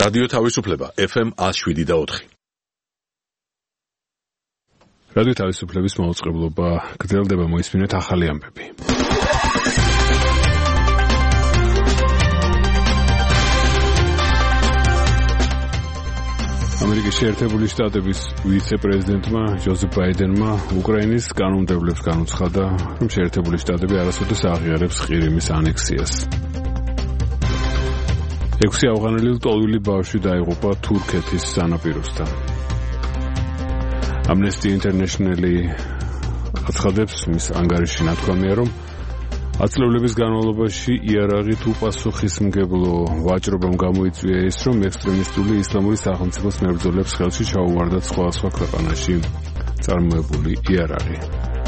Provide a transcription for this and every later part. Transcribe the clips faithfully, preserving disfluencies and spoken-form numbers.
რადიო თავისუფლება ეფ ემ one oh seven და four. რადიო თავისუფლების მაუწყებლობა გრძელდება, მოისმინეთ ახალი ამბები. ამერიკის შეერთებული შტატების ვიცე-პრეზიდენტმა ჯოზეფ ბაიდენმა უკრაინის კანონმდებლებს განუცხადა, რომ შეერთებული შტატები არასოდეს აღიარებს ყირიმის ანექსიას. ექვსი ავღანელი ლტოლვილი ბავშვი დაიღუპა თურქეთის სანაპიროსთან. Amnesty International-ი აცხადებს, მის ანგარიში ნათქვამია, რომ ათწლეულების განმავლობაში იარაღით უპასუხისმგებლო ვაჭრობამ გამოიწვია ის, რომ ექსტრემისტული ისლამური სახელმწიფოს მებრძოლებს ხელში ჩაუვარდათ სხვადასხვა ქვეყანაში წარმოებული იარაღი.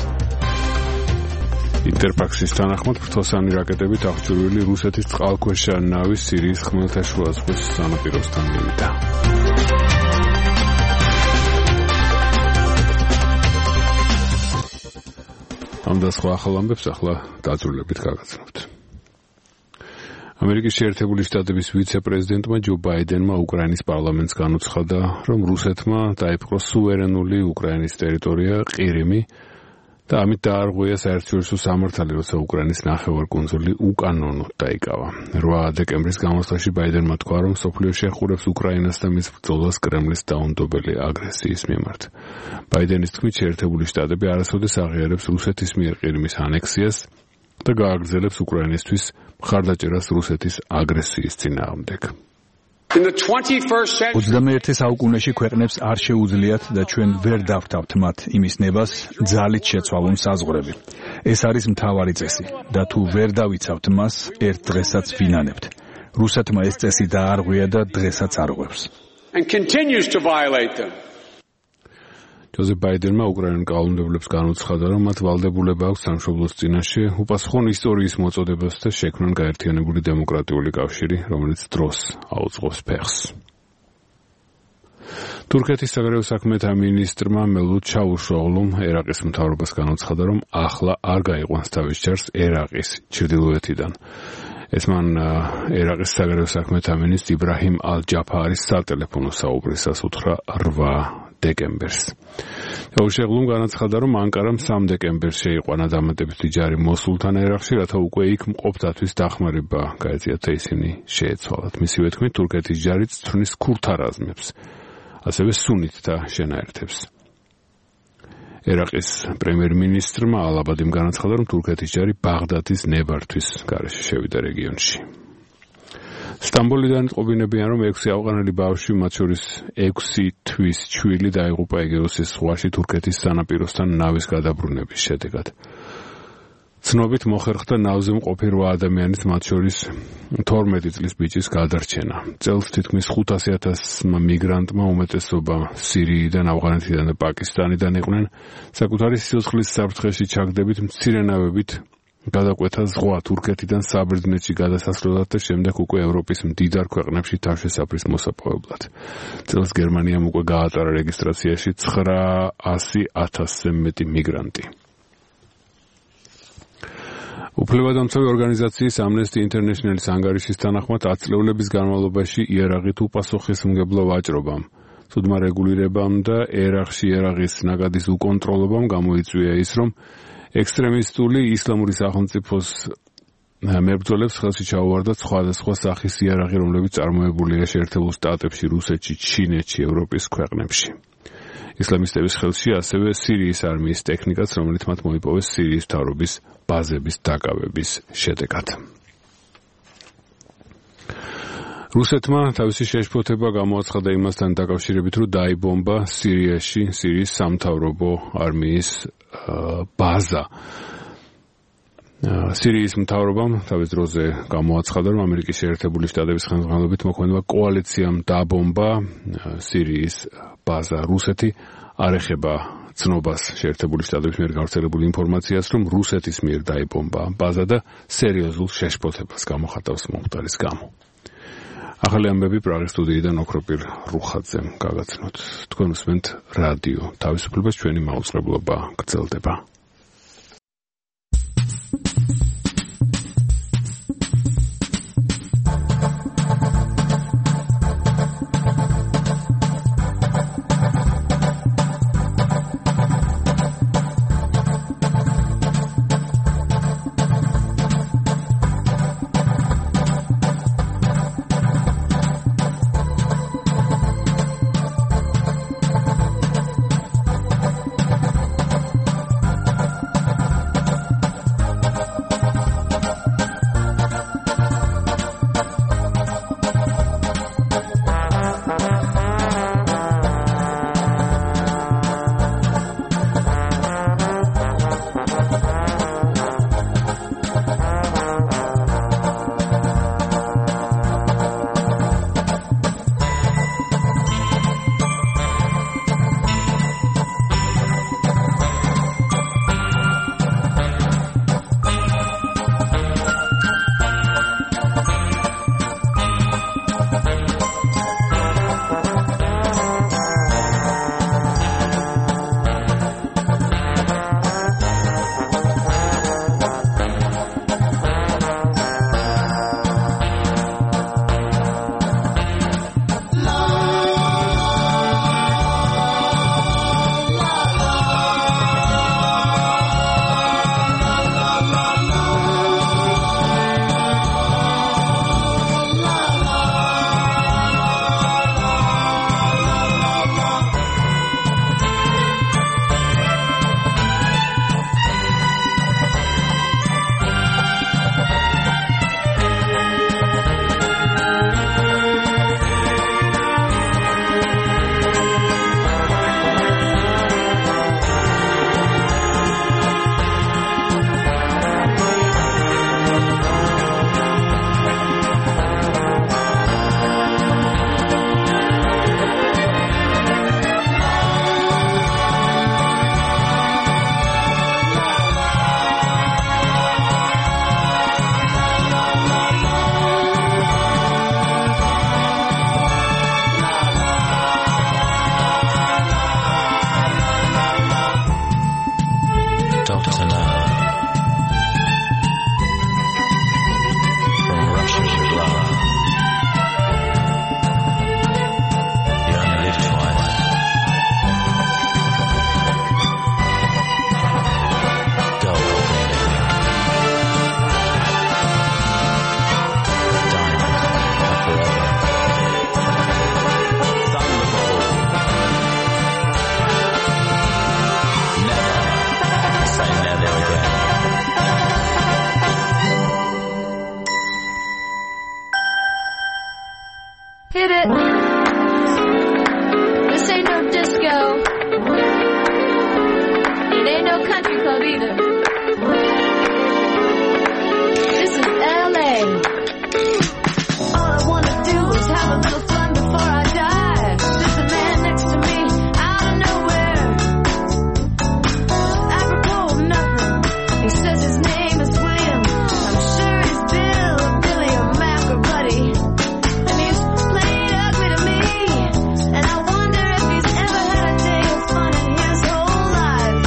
ინტერფაქსის თანახმად ფრთოსანი რაკეტებით აღჭურვილი რუსეთის წყალქვეშა ნავი სირიის ხმელთაშუა ზღვის სანაპიროსთან მივიდა. ამ და სხვა ახალ ამბებს ახლა დაძრულებით გაგაცნობთ. ამერიკის შეერთებული შტატების ვიცე-პრეზიდენტმა ჯო ბაიდენმა უკრაინის პარლამენტს განუცხადა, რომ რუსეთმა დაიპყროს სუვერენული უკრაინის ტერიტორია ყირიმი და ამით დაარღვია საერთაშორისო სამართალი, როცა უკრაინის ნახევარკუნძული უკანონოდ დაიკავა. რვა დეკემბრის გამოსვლაში ბაიდენმა თქვა, რომ მსოფლიო შეხურებს უკრაინას და მის ბრძოლას კრემლის დაუნდობელი აგრესიის მიმართ. ბაიდენის თქმით, შეერთებული შტატები არასოდეს აღიარებს რუსეთის მიერ ყირიმის ანექსიას და გააგრძელებს უკრაინისთვის მხარდაჭერას რუსეთის აგრესიის წინააღმდეგ. ოცდამეერთე საუკუნეში ქვეყნებს არ შეუძლიათ და ჩვენ ვერ დავთავთ მათ იმის ნებას ძალით შეცვალონ საზღვრები. ეს არის მთავარი წესი და თუ ვერ დავიცავთ მას, ერთ დღესაც ვინანებთ. რუსეთმა ეს წესი დაარღვია და დღესაც არღვევს. ჯოზეფ ბაიდენმა უკრაინულ კანონმდებლებს განუცხადა, რომ მათ ვალდებულება აქვს სამშობლოს წინაშე უპასუხონ ისტორიის მოწოდებას და შექმნან გაერთიანებული დემოკრატიული კავშირი, რომელიც დროს აუწყობს ფეხს. თურქეთის საგარეო საქმეთა მინისტრმა მელუდ ჩავუშოღლუმ ერაყის მთავრობას განუცხადა, რომ ახლა არ გაიყვანს თავის ჯარს ერაყის ჩრდილოეთიდან. ეს მან ერაყის საგარეო საქმეთა მინისტრ იბრაჰიმ ალ-ჯაფარის სატელეფონო საუბრისას უთხრა რვა დეკემბერს. ჩავუშოღლუმ განაცხადა, რომ ანკარამ სამ დეკემბერს შეიყვანა დამატებითი ჯარი მოსულთან ერაყში, რათა უკვე იქ მყოფთათვის დახმარება გაეწიათ და ისინი შეეცვალათ. მისივე თქმით, თურქეთის ჯარიც ცვნის ქურთა რაზმებს, ასევე სუნით და შენაერთებს. ერაყის პრემიერ-მინისტრმა ალ-აბადიმ განაცხადა, რომ თურქეთის ჯარი ბაღდადის ნებართვის გარეშე შევიდა რეგიონში. სტამბოლიდან ყოფინებიან, რომ ექვსი ავღანელი ბავშვი, მათ შორის ექვსი თვის ჩვილი დაიღუპა ეგეოსის ზღვაში თურქეთის სანაპიროსთან ნავის გადაბრუნების შედეგად. ცნობით მოხერხდა ნავზე მყოფი რვა ადამიანის, მათ შორის თორმეტი წლის ბიჭის გადარჩენა. წელს თითქმის ხუთასი ათასმა მიგრანტმა, უმეტესობა სირიიდან, ავღანეთიდან და პაკისტანიდან იყვნენ, საკუთარი სიცოცხლის საფრთხეში ჩაგდებით მცირე ნავებით გადაკვეთა ზღვა თურქეთიდან საბერძნეთში გადასასვლელად და შემდეგ უკვე ევროპის მდიდარ ქვეყნებში თავშესაფრის მოსაპოვებლად. წელს გერმანიამ უკვე გაატარა რეგისტრაციაში ცხრაასი ათასზე მეტი მიგრანტი. უფლებადამცავი ორგანიზაციის Amnesty International-ის ანგარიშის თანახმად ათწლეულების განმავლობაში იარაღით უპასუხისმგებლო ვაჭრობამ, ცუდმა რეგულირებამ და ერაყში იარაღის ნაკადის უკონტროლობამ გამოიწვია ის, რომ ექსტრემისტული ისლამური სახელმწიფოს მებრძოლებს ხელში ჩაუვარდათ სხვადასხვა სახის იარაღი, რომლებიც წარმოებულია შეერთებულ შტატებში, რუსეთში, ჩინეთში, ევროპის ქვეყნებში. ისლამისტების ხელში ასევე სირიის არმიის ტექნიკაც, რომელიც მათ მოიპოვეს სირიის მთავრობის ბაზების დაკავების შედეგად. რუსეთმა თავისი შეშფოთება გამოაცხადა იმასთან დაკავშირებით, რომ დაიბომბა სირიაში სირიის სამთავრობო არმიის ბაზა. სირიის მთავრობამ თავის დროზე გამოაცხადა, რომ ამერიკის შეერთებული შტატების ხელმძღვანელობით მოქმედება კოალიციამ დაბომბა სირიის ბაზა. რუსეთი არ ეხება ცნობას შეერთებული შტატების მიერ გავრცელებული ინფორმაციას, რომ რუსეთის მიერ დაიბომბა ბაზა და სერიოზულ შეშფოთებას გამოხატავს მომხდარის გამო. ახალი ამბები პრაღის სტუდიიდან ოქროპირ რუხაძემ გაგაცნოთ. თქვენ უსმენთ რადიო თავისუფლებას, ჩვენი მაუწყებლობა გრძელდება. freedom. This is L A. All I wanna do is have a little fun before I die. There's a man next to me out of nowhere. Apropos of nothing, he says his name is William. I'm sure he's Bill or Billy or Mac or Buddy. And he's played ugly to me. And I wonder if he's ever had a day of fun in his whole life.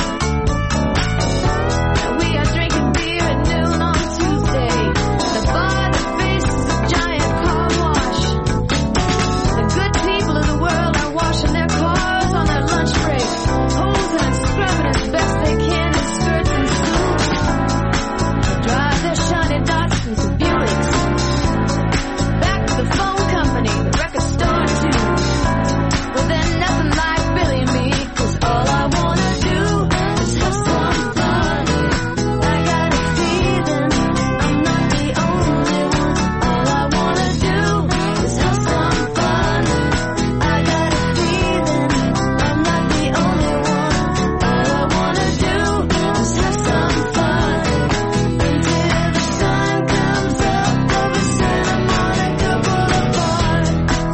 And we are drinking beer at noon on Tuesday. The bar that faces a giant car wash. The good people of the world are washing their cars on their lunch break, hosing and scrubbing as best they can in skirts and suits. They drive their shiny Datsuns and Buicks back to the phone company, the record store too. But they're nothing like Billy and me, 'cause all I wanna do is have some fun. I got a feeling I'm not the only one. All I wanna do is have some fun. I got a feeling I'm not the only one. All I wanna do is have some fun until the sun comes up over Santa Monica Boulevard.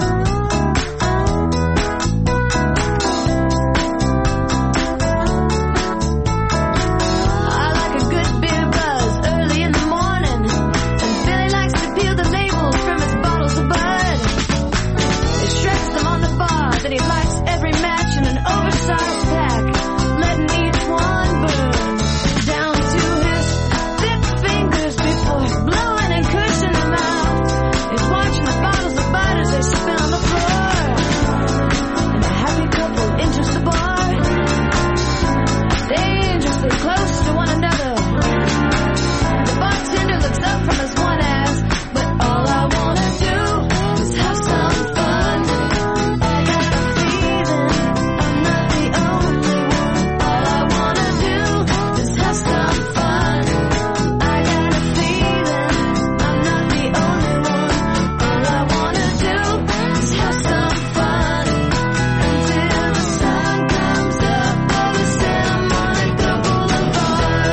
I like a good beer buzz early in the morning, and Billy likes to peel the labels from his bottles of Bud. He shreds them on the bar, then he lights every match in an oversized pack, letting each one burn down to his thick fingers before blowing and cushing them out. He's watching the bottles of Bud as they spin on the floor, and the happy couple enters the bar, dangerously close to one another. The bartender looks up from his one ass, but all I wanna do is have some fun. I got a feeling I'm not the only one. All I wanna do is have some fun. I got a feeling I'm not the only one. All I wanna do is have some fun until the sun comes up over Santa Monica Boulevard.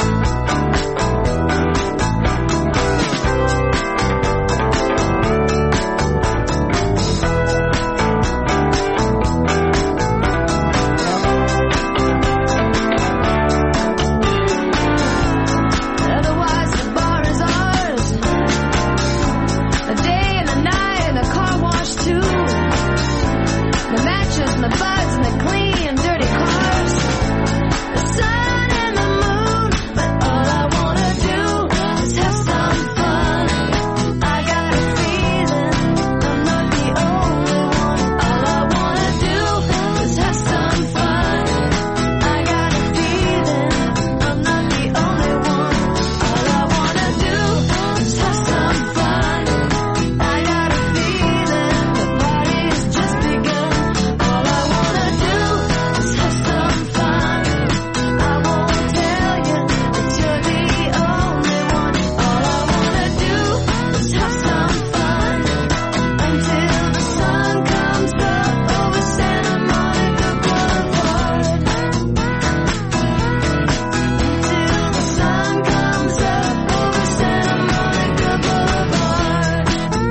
Otherwise the bar is ours. The day and the night and the car wash too. The matches and the buds and the clean and dirty cars. The sun and the moon, but all I wanna do is have some fun. I got a feeling I'm not the only one. All I wanna do is have some fun. I got a feeling I'm not the only one. All I wanna do is have some fun. I got a feeling the party's just begun. All I wanna do is have some fun. I won't tell you that you're the only one. All I wanna do is have some fun until the sun comes up over Santa Monica Boulevard. Until the sun comes up over Santa Monica Boulevard.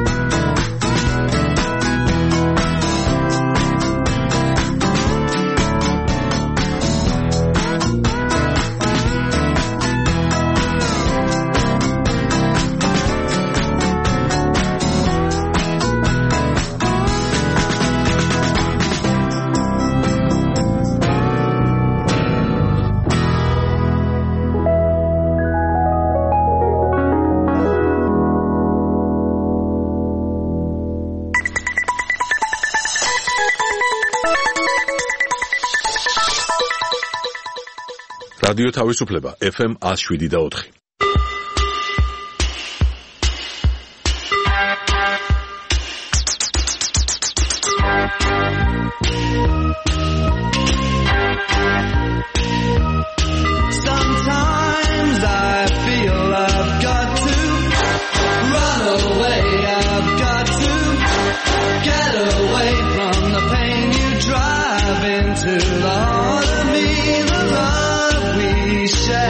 რადიო თავისუფლება ეფ ემ one oh seven და four. Sometimes I feel I've got to run away, I've got to get away from the pain you drive into the heart of me, the love we share.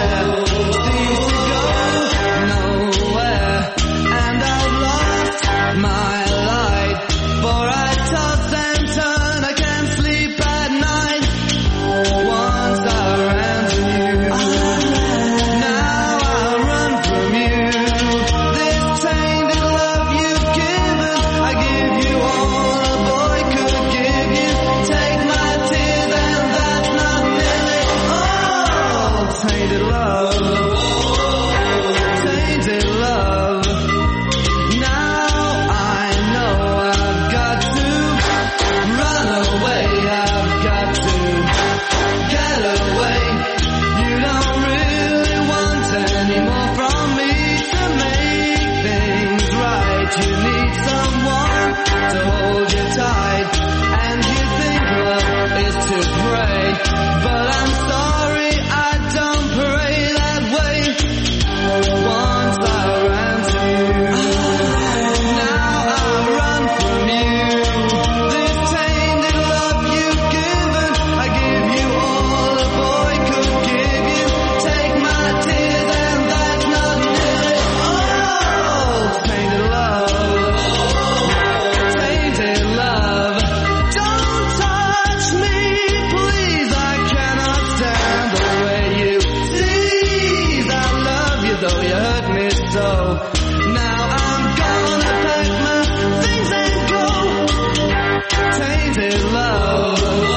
dough. Now I'm gonna pack my things and go. Tainted love,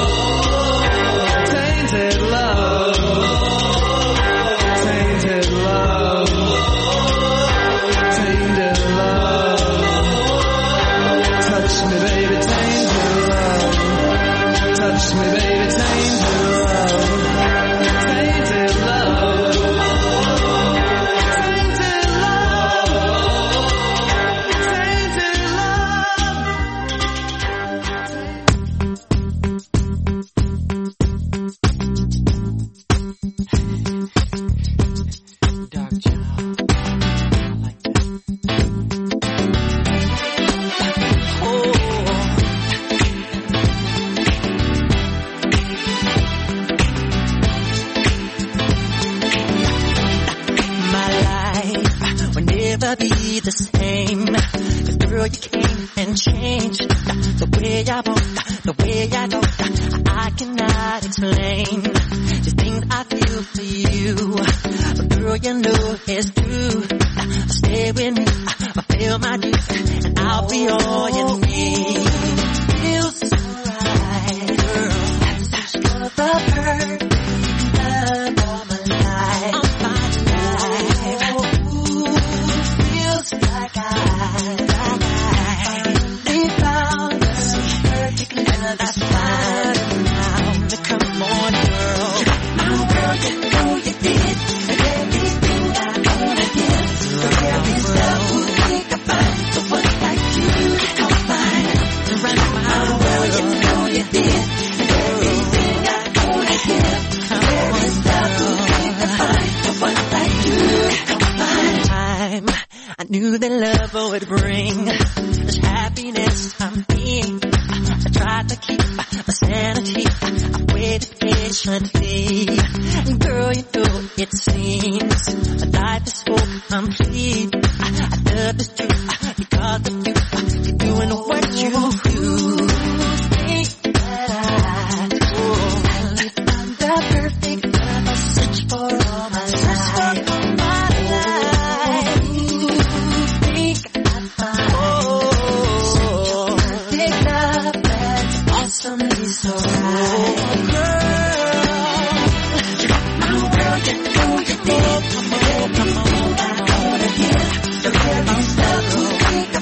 tainted love, tainted love, tainted love. Touch me, baby, tainted love. Touch me, baby, tainted love. Tainted love. Tainted love. Dark child. I like that. Oh. Never be the same. 'Cause girl, you came and changed the way I walk, the way I talk. I cannot explain the things I feel for you. But girl, you know it's true. Stay with me, I feel my dues, and I'll be all you need. Feels so right, girl. That's such the perfect love of my life. Of my life. Like I, like I finally found the perfect love. That's fine now. Come on, girl. Now, girl, you know you did everything I wanna give. The very stuff who think about the one like you. Come find right now, girl, you know you did everything I wanna give. The very stuff who think about the one like you. Come find time. I knew that love would bring this happiness I'm being. I tried to keep my sanity. I waited patiently. And girl, you know it seems life is so complete. I love this truth because of you. You're doing what you do. Think that I do. Finally found the perfect love. I search for all my life. Awesomely so right, girl. My world, you know you did. Come on, come on, I wanna hear the very stuff you think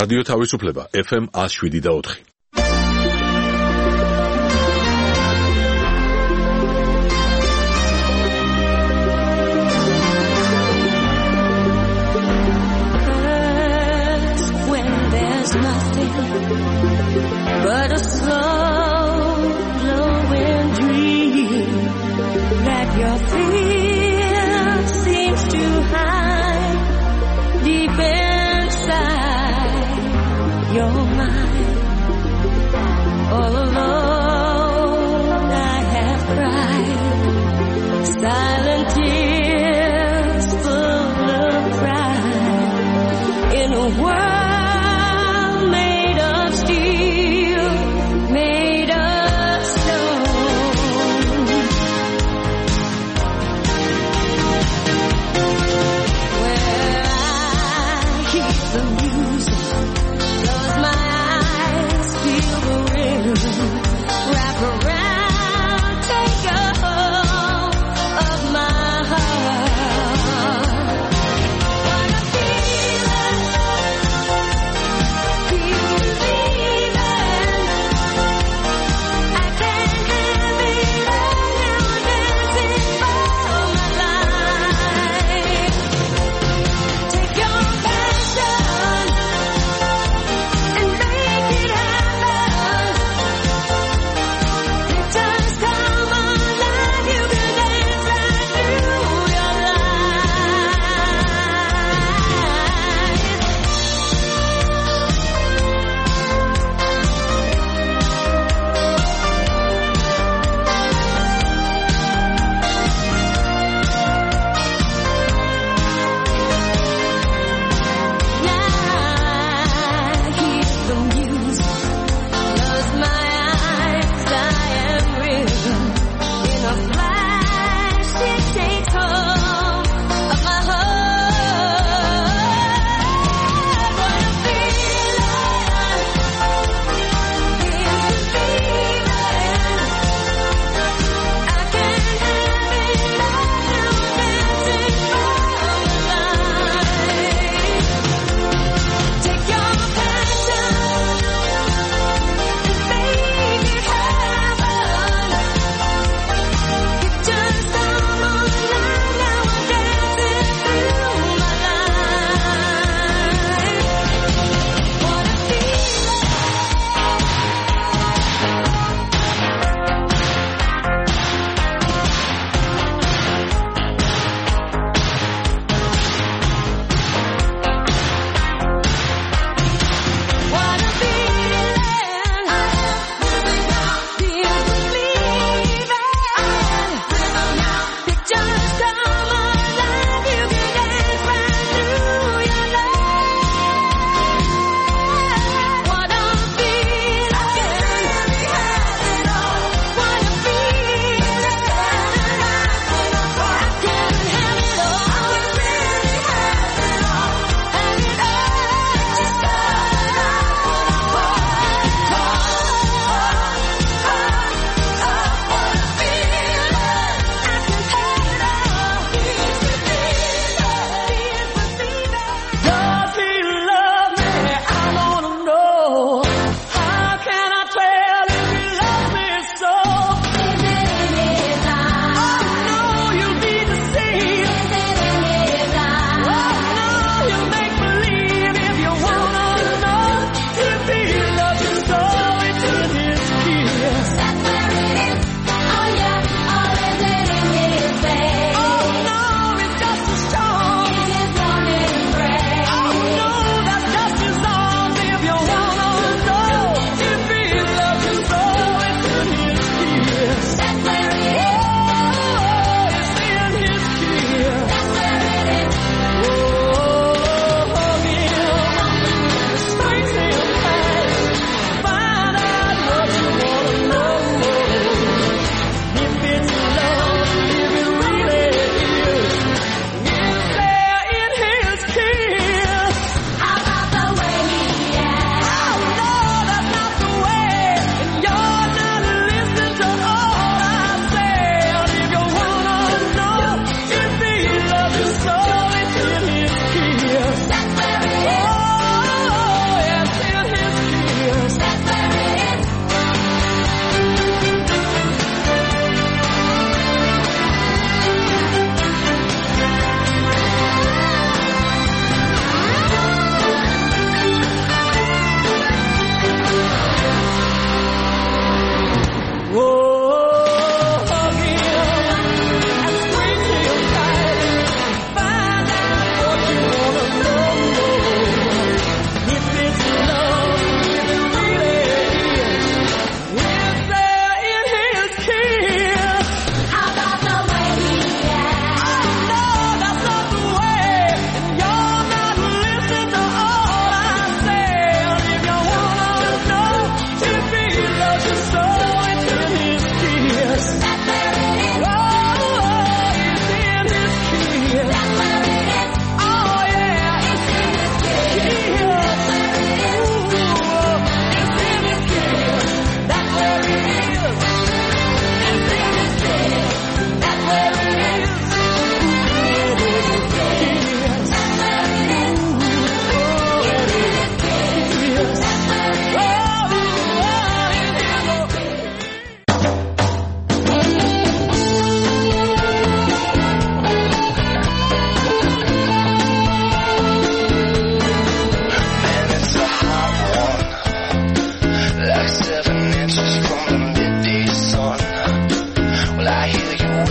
რადიო თავისუფლება ეფ ემ one oh seven და four. But a slow blowing dream that your fear seems to hide deep inside your mind.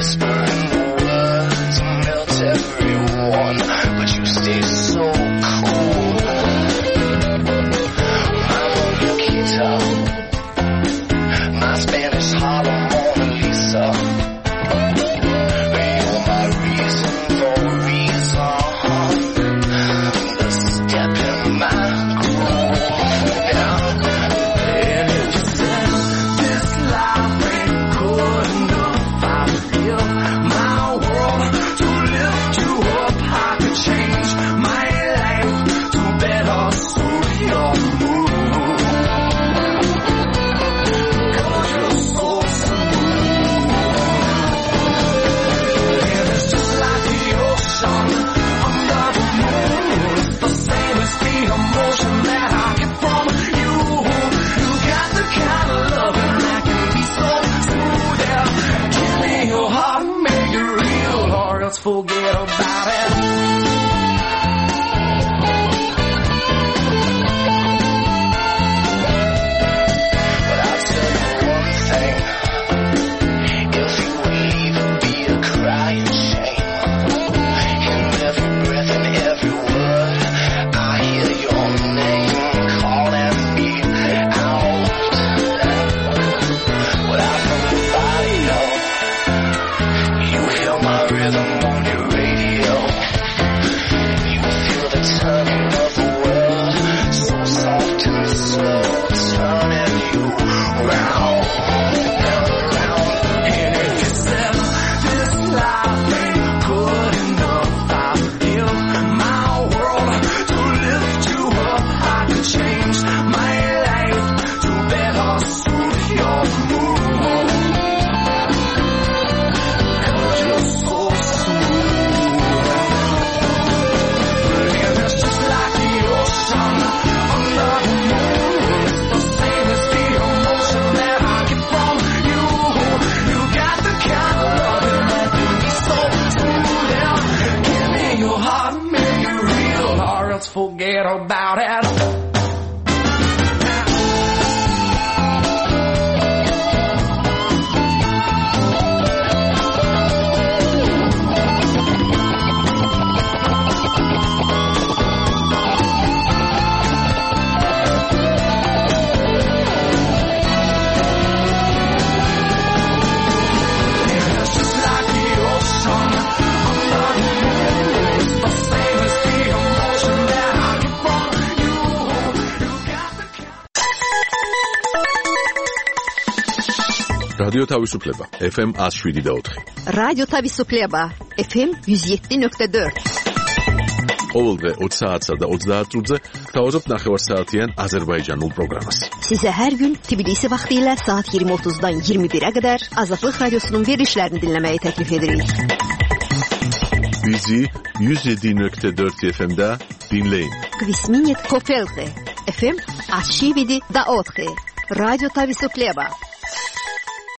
whispering words melt everyone, but you stay so cool. My Monaquita, my Spanish Harlem Mona Lisa. You're my reason for a reason, the step in my groove. Yeah. And if you said this life ain't good enough, I feel my world to lift you up. I could change my life to better suit your mood. 'Cause you're so smooth. And it's just like the ocean under the moon. It's the same as the emotion that I get from you. You got the kind of loving that can be so smooth. Yeah. Give me your heart and make it real, or else forget about it. But I'll tell you one thing. If you would leave, it'd be a crying shame. In every breath and every word, I hear your name calling me out. Without nobody know, you hear my rhythm on your radio. You feel the turning of the world, so soft and slow, turning you round and round. And if you said this life ain't good enough, I feel my world to lift you up. I could change my life to better suit your mood. 'Cause you're so smooth. And it's just like the ocean under the moon. It's the same as the emotion that I get from you. You got the kind of loving that can be so smooth. Yeah. Give me your heart and make it real, or else forget about it. And it's just like the ocean under the moon. It's the same as the emotion that I get from you. You got the kind. რადიო თავისუფლება ეფ ემ one oh seven point four. რადიო თავისუფლება ეფ ემ one oh seven point four. ყოველდღე twenty საათსა და twenty წუთზე გთავაზობთ ნახევარსაათიან აზერბაიჯანულ პროგრამას. Size her gün Tbilisi vaxtiyle saat yirmi otuzdan yirmi bire kadar Azadlık Radyosu'nun verilişlerini dinlemeyi teklif ederiz. Bizi one oh seven point four F M'da dinleyin. Kvisminit Kopelke, F M one oh seven point four. Radyo Tavisukhleba.